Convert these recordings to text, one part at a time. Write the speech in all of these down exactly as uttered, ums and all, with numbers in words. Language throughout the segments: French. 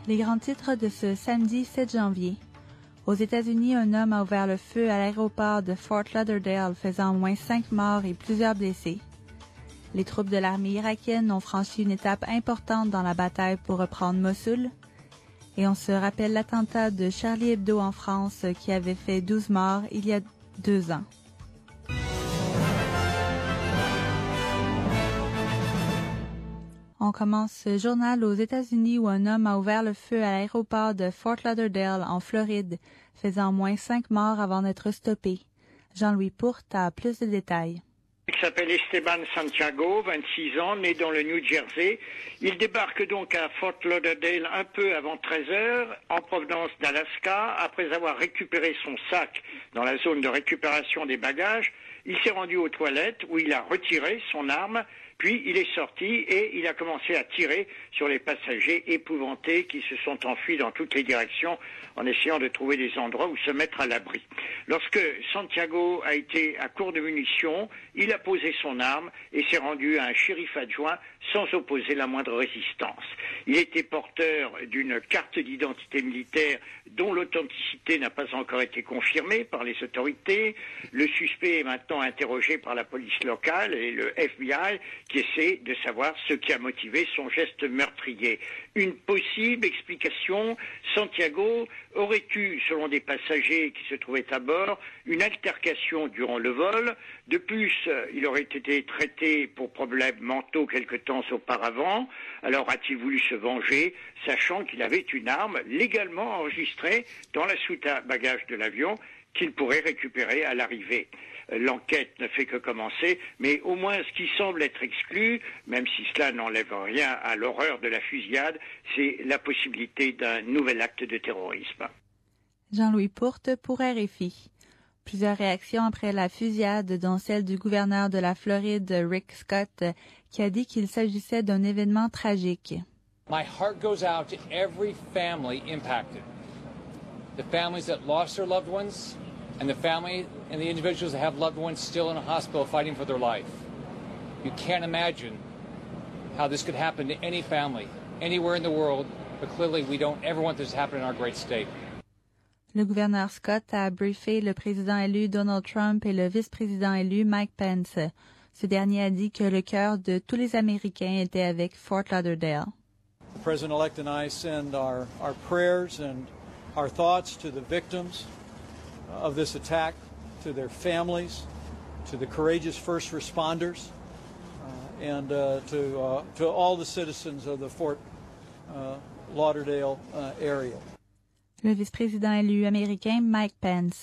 Les grands titres de ce samedi sept janvier. Aux États-Unis, un homme a ouvert le feu à l'aéroport de Fort Lauderdale, faisant au moins cinq morts et plusieurs blessés. Les troupes de l'armée irakienne ont franchi une étape importante dans la bataille pour reprendre Mossoul. Et on se rappelle l'attentat de Charlie Hebdo en France qui avait fait douze morts il y a deux ans. On commence ce journal aux États-Unis où un homme a ouvert le feu à l'aéroport de Fort Lauderdale en Floride, faisant au moins cinq morts avant d'être stoppé. Jean-Louis Pourte a plus de détails. Il s'appelle Esteban Santiago, vingt-six ans, né dans le New Jersey. Il débarque donc à Fort Lauderdale un peu avant treize heures, en provenance d'Alaska. Après avoir récupéré son sac dans la zone de récupération des bagages, il s'est rendu aux toilettes où il a retiré son arme, puis il est sorti et il a commencé à tirer sur les passagers épouvantés qui se sont enfuis dans toutes les directions en essayant de trouver des endroits où se mettre à l'abri. Lorsque Santiago a été à court de munitions, il a posé son arme et s'est rendu à un shérif adjoint sans opposer la moindre résistance. Il était porteur d'une carte d'identité militaire dont l'authenticité n'a pas encore été confirmée par les autorités. Le suspect est maintenant interrogé par la police locale et le F B I qui essaie de savoir ce qui a motivé son geste meurtrier. Une possible explication, Santiago aurait eu, selon des passagers qui se trouvaient à bord, une altercation durant le vol. De plus, il aurait été traité pour problèmes mentaux quelque temps auparavant. Alors a-t-il voulu se venger, sachant qu'il avait une arme légalement enregistrée dans la soute à bagages de l'avion qu'il pourrait récupérer à l'arrivée. L'enquête ne fait que commencer, mais au moins ce qui semble être exclu, même si cela n'enlève rien à l'horreur de la fusillade, c'est la possibilité d'un nouvel acte de terrorisme. Jean-Louis Pourte pour R F I. Plusieurs réactions après la fusillade, dont celle du gouverneur de la Floride, Rick Scott, qui a dit qu'il s'agissait d'un événement tragique. My heart goes out to every family impacted. The families that lost their loved ones, and the family and the individuals that have loved ones still in a hospital fighting for their life. You can't imagine how this could happen to any family, anywhere in the world, but clearly we don't ever want this to happen in our great state. Le gouverneur Scott a briefé le président élu Donald Trump et le vice-président élu Mike Pence. Ce dernier a dit que le cœur de tous les Américains était avec Fort Lauderdale. The President-elect and I send our, our prayers and our thoughts to the victims of this attack, to their families, to the courageous first responders, uh, and uh, to, uh, to all the citizens of the Fort uh, Lauderdale uh, area. Le vice-président élu américain Mike Pence.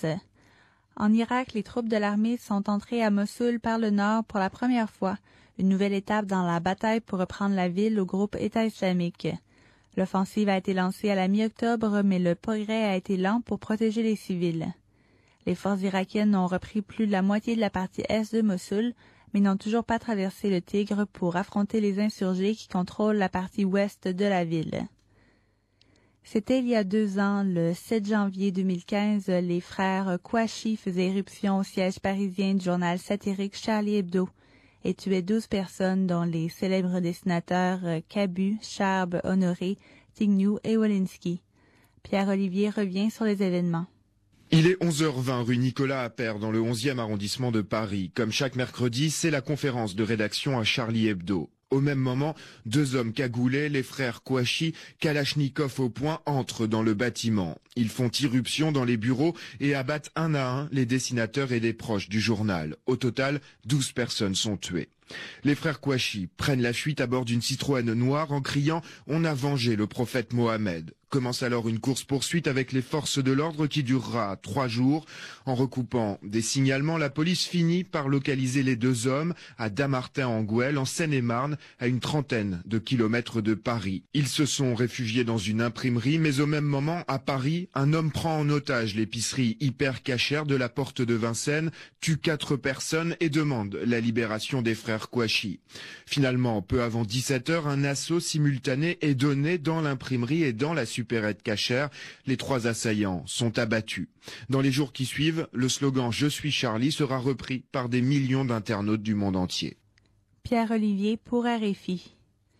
En Irak, les troupes de l'armée sont entrées à Mossoul par le nord pour la première fois, une nouvelle étape dans la bataille pour reprendre la ville au groupe État islamique. L'offensive a été lancée à la mi-octobre, mais le progrès a été lent pour protéger les civils. Les forces irakiennes ont repris plus de la moitié de la partie est de Mossoul, mais n'ont toujours pas traversé le Tigre pour affronter les insurgés qui contrôlent la partie ouest de la ville. C'était il y a deux ans, le sept janvier deux mille quinze, les frères Kouachi faisaient éruption au siège parisien du journal satirique Charlie Hebdo et tuaient douze personnes, dont les célèbres dessinateurs Cabu, Charb, Honoré, Tignou et Wolinski. Pierre-Olivier revient sur les événements. Il est onze heures vingt rue Nicolas Appert dans le onzième arrondissement de Paris. Comme chaque mercredi, c'est la conférence de rédaction à Charlie Hebdo. Au même moment, deux hommes cagoulés, les frères Kouachi, Kalachnikov au poing, entrent dans le bâtiment. Ils font irruption dans les bureaux et abattent un à un les dessinateurs et les proches du journal. Au total, douze personnes sont tuées. Les frères Kouachi prennent la fuite à bord d'une Citroën noire en criant « On a vengé le prophète Mohammed ». Commence alors une course-poursuite avec les forces de l'ordre qui durera trois jours. En recoupant des signalements, la police finit par localiser les deux hommes à Dammartin-en-Gouel, en Seine-et-Marne, à une trentaine de kilomètres de Paris. Ils se sont réfugiés dans une imprimerie, mais au même moment, à Paris, un homme prend en otage l'épicerie Hyper Cacher de la Porte de Vincennes, tue quatre personnes et demande la libération des frères Kouachi. Finalement, peu avant dix-sept heures, un assaut simultané est donné dans l'imprimerie et dans la supérette Cacher. Les trois assaillants sont abattus. Dans les jours qui suivent, le slogan « Je suis Charlie » sera repris par des millions d'internautes du monde entier. Pierre-Olivier pour R F I.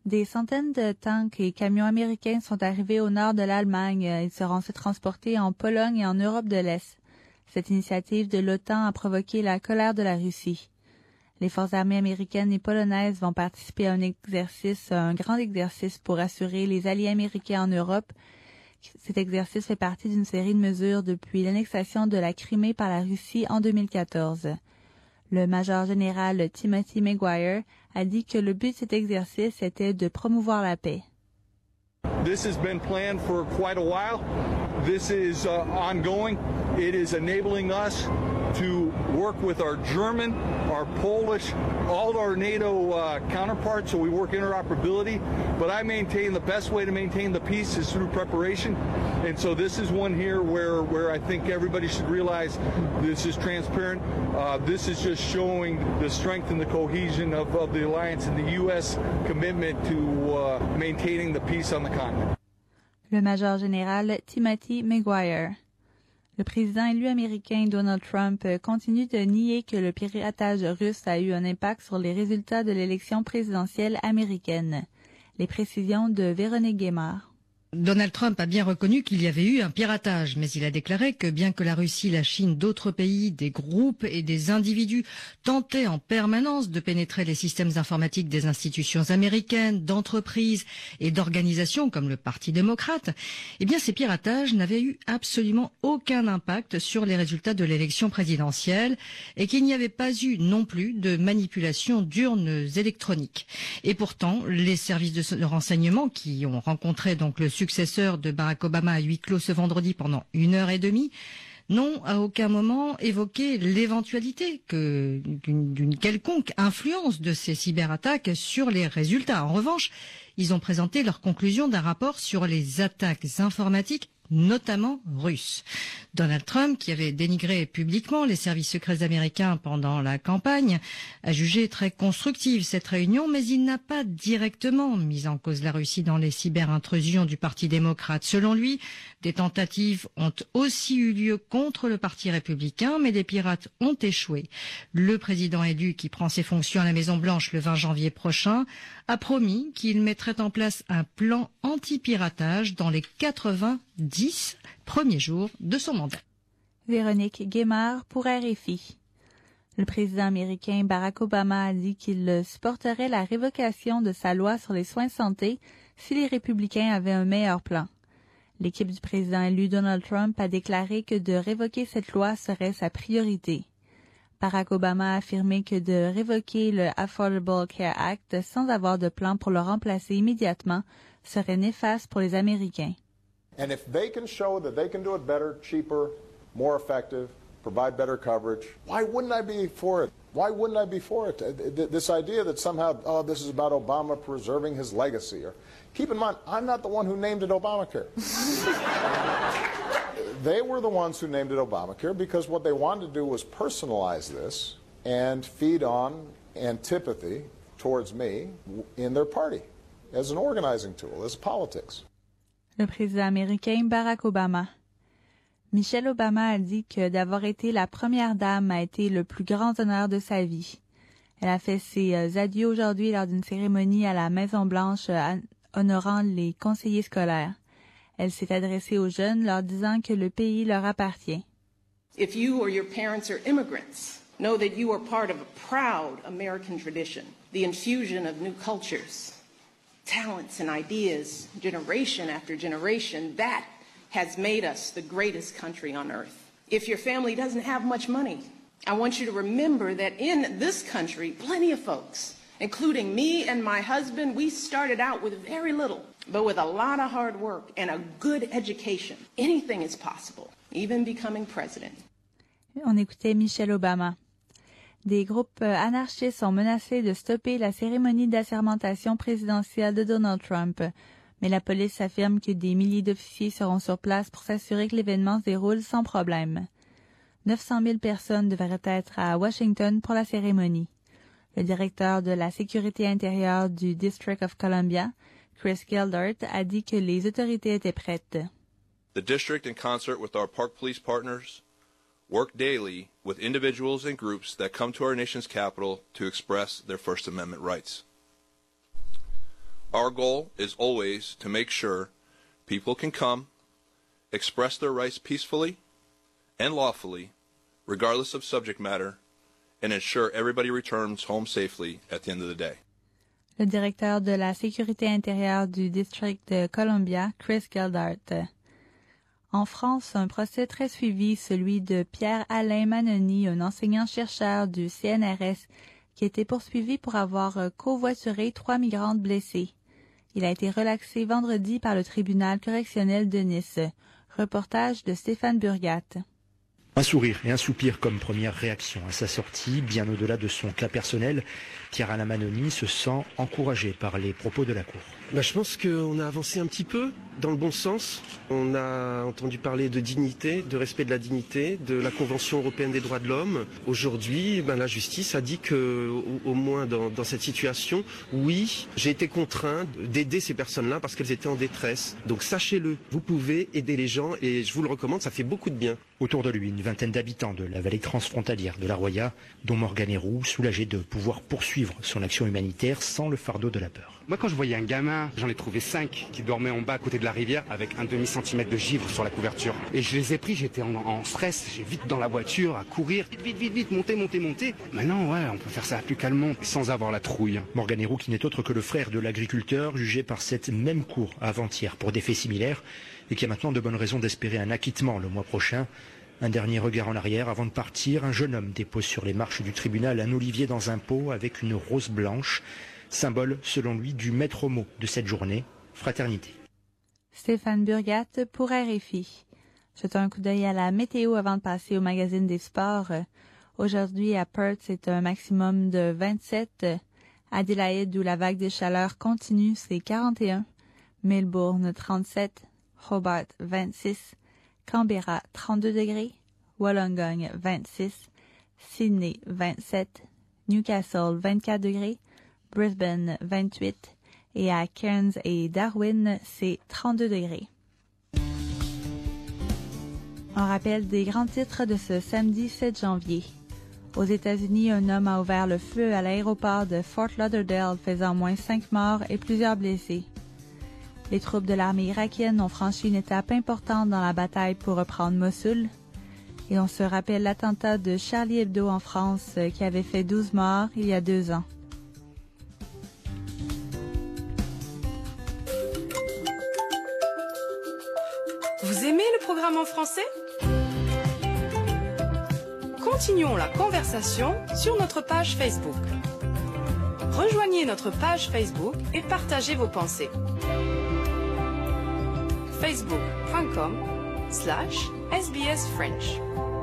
Des centaines de tanks et camions américains sont arrivés au nord de l'Allemagne. Ils seront ensuite transportés en Pologne et en Europe de l'Est. Cette initiative de l'OTAN a provoqué la colère de la Russie. Les forces armées américaines et polonaises vont participer à un exercice, un grand exercice pour assurer les alliés américains en Europe. Cet exercice fait partie d'une série de mesures depuis l'annexation de la Crimée par la Russie en deux mille quatorze. Le major général Timothy McGuire a dit que le but de cet exercice était de promouvoir la paix. This has been planned for quite a while. This is uh, ongoing. It is enabling us to work with our German, our Polish, all our NATO uh, counterparts, so we work interoperability. But I maintain the best way to maintain the peace is through preparation. And so this is one here where, where I think everybody should realize this is transparent. Uh, this is just showing the strength and the cohesion of, of the alliance and the U S commitment to uh, maintaining the peace on the continent. Le major général Timothy McGuire. Le président élu américain Donald Trump continue de nier que le piratage russe a eu un impact sur les résultats de l'élection présidentielle américaine. Les précisions de Véronique Guémard. Donald Trump a bien reconnu qu'il y avait eu un piratage, mais il a déclaré que bien que la Russie, la Chine, d'autres pays, des groupes et des individus tentaient en permanence de pénétrer les systèmes informatiques des institutions américaines, d'entreprises et d'organisations comme le Parti démocrate, eh bien ces piratages n'avaient eu absolument aucun impact sur les résultats de l'élection présidentielle et qu'il n'y avait pas eu non plus de manipulation d'urnes électroniques. Et pourtant, les services de renseignement qui ont rencontré donc le successeur de Barack Obama à huis clos ce vendredi pendant une heure et demie, n'ont à aucun moment évoqué l'éventualité que d'une, d'une quelconque influence de ces cyberattaques sur les résultats. En revanche, ils ont présenté leurs conclusions d'un rapport sur les attaques informatiques, notamment russes. Donald Trump, qui avait dénigré publiquement les services secrets américains pendant la campagne, a jugé très constructive cette réunion, mais il n'a pas directement mis en cause la Russie dans les cyber-intrusions du Parti démocrate. Selon lui, des tentatives ont aussi eu lieu contre le Parti républicain, mais des pirates ont échoué. Le président élu, qui prend ses fonctions à la Maison-Blanche le vingt janvier prochain, a promis qu'il mettrait en place un plan anti-piratage dans les quatre-vingt-dix premiers jours de son mandat. Véronique Guémard pour R F I. Le président américain Barack Obama a dit qu'il supporterait la révocation de sa loi sur les soins de santé si les républicains avaient un meilleur plan. L'équipe du président élu Donald Trump a déclaré que de révoquer cette loi serait sa priorité. Barack Obama a affirmé que de révoquer le Affordable Care Act sans avoir de plan pour le remplacer immédiatement serait néfaste pour les Américains. And if they can show that they can do it better, cheaper, more effective, provide better coverage, why wouldn't I be for it? Why wouldn't I be for it? This idea that somehow, oh, this is about Obama preserving his legacy. Or, keep in mind, I'm not the one who named it Obamacare. They were the ones who named it Obamacare because what they wanted to do was personalize this and feed on antipathy towards me in their party as an organizing tool, as politics. Le président américain Barack Obama. Michelle Obama a dit que d'avoir été la première dame a été le plus grand honneur de sa vie. Elle a fait ses adieux aujourd'hui lors d'une cérémonie à la Maison-Blanche honorant les conseillers scolaires. Elle s'est adressée aux jeunes leur disant que le pays leur appartient. If you or your parents are immigrants, know that you are part of a proud American tradition, the infusion of new cultures, talents and ideas, generation after generation, that has made us the greatest country on earth. If your family doesn't have much money, I want you to remember that in this country, plenty of folks, including me and my husband, we started out with very little, but with a lot of hard work and a good education, anything is possible, even becoming president. On écoutait Michelle Obama. Des groupes anarchistes sont menacés de stopper la cérémonie d'assermentation présidentielle de Donald Trump. Mais la police affirme que des milliers d'officiers seront sur place pour s'assurer que l'événement se déroule sans problème. neuf cent mille personnes devraient être à Washington pour la cérémonie. Le directeur de la sécurité intérieure du District of Columbia, Chris Gildart, a dit que les autorités étaient prêtes. The district, in concert with our Park Police partners, work daily with individuals and groups that come to our nation's capital to express their First Amendment rights. Our goal is always to make sure people can come, express their rights peacefully and lawfully, regardless of subject matter, and ensure everybody returns home safely at the end of the day. Le directeur de la sécurité intérieure du district de Columbia, Chris Gildart. En France, un procès très suivi, celui de Pierre-Alain Manoni, un enseignant-chercheur du C N R S, qui a été poursuivi pour avoir covoituré trois migrantes blessées. Il a été relaxé vendredi par le tribunal correctionnel de Nice. Reportage de Stéphane Burgat. Un sourire et un soupir comme première réaction à sa sortie, bien au-delà de son cas personnel, Pierre-Alain Manoni se sent encouragé par les propos de la Cour. Bah, je pense qu'on a avancé un petit peu dans le bon sens. On a entendu parler de dignité, de respect de la dignité, de la Convention européenne des droits de l'homme. Aujourd'hui, ben, la justice a dit que, au, au moins dans, dans cette situation, oui, j'ai été contraint d'aider ces personnes-là parce qu'elles étaient en détresse. Donc sachez-le, vous pouvez aider les gens et je vous le recommande, ça fait beaucoup de bien. Autour de lui, une vingtaine d'habitants de la vallée transfrontalière de la Roya, dont Morgane Héroux, soulagé de pouvoir poursuivre son action humanitaire sans le fardeau de la peur. Moi, quand je voyais un gamin, j'en ai trouvé cinq qui dormaient en bas à côté de la rivière avec un demi-centimètre de givre sur la couverture. Et je les ai pris, j'étais en, en stress, j'ai vite dans la voiture à courir, vite, vite, vite, vite, monter, monter, monter. Maintenant, ouais, on peut faire ça plus calmement, sans avoir la trouille. Morgane Héroux, qui n'est autre que le frère de l'agriculteur, jugé par cette même cour avant-hier pour des faits similaires, et qui a maintenant de bonnes raisons d'espérer un acquittement le mois prochain. Un dernier regard en arrière avant de partir, un jeune homme dépose sur les marches du tribunal un olivier dans un pot avec une rose blanche, symbole selon lui du maître mot de cette journée, fraternité. Stéphane Burgat pour R F I. Jetons un coup d'œil à la météo avant de passer au magazine des sports. Aujourd'hui à Perth, c'est un maximum de vingt-sept. Adélaïde, où la vague des chaleurs continue, c'est quarante et un. Melbourne, trente-sept. Hobart, vingt-six. Canberra, trente-deux degrés. Wollongong, vingt-six. Sydney, vingt-sept. Newcastle, vingt-quatre degrés. Brisbane, vingt-huit. Et à Cairns et Darwin, c'est trente-deux degrés. Un rappel des grands titres de ce samedi sept janvier. Aux États-Unis, un homme a ouvert le feu à l'aéroport de Fort Lauderdale, faisant au moins cinq morts et plusieurs blessés. Les troupes de l'armée irakienne ont franchi une étape importante dans la bataille pour reprendre Mossoul. Et on se rappelle l'attentat de Charlie Hebdo en France qui avait fait douze morts il y a deux ans. Vous aimez le programme en français? Continuons la conversation sur notre page Facebook. Rejoignez notre page Facebook et partagez vos pensées. facebook.com slash sbsfrench